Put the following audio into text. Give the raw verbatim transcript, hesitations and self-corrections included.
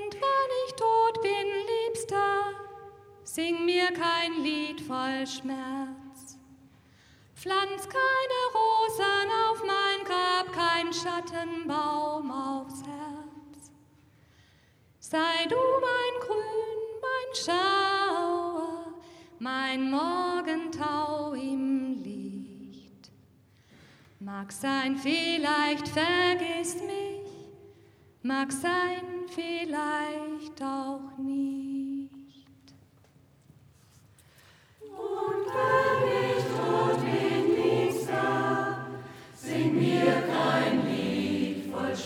Und wann ich tot bin, Liebster, sing mir kein Lied voll Schmerz. Pflanz keine Rosen auf mein Grab, kein Schattenbaum aufs Herz. Sei du mein Grün, mein Schauer, mein Morgentau im Licht. Mag sein, vielleicht vergiss mich, mag sein, vielleicht auch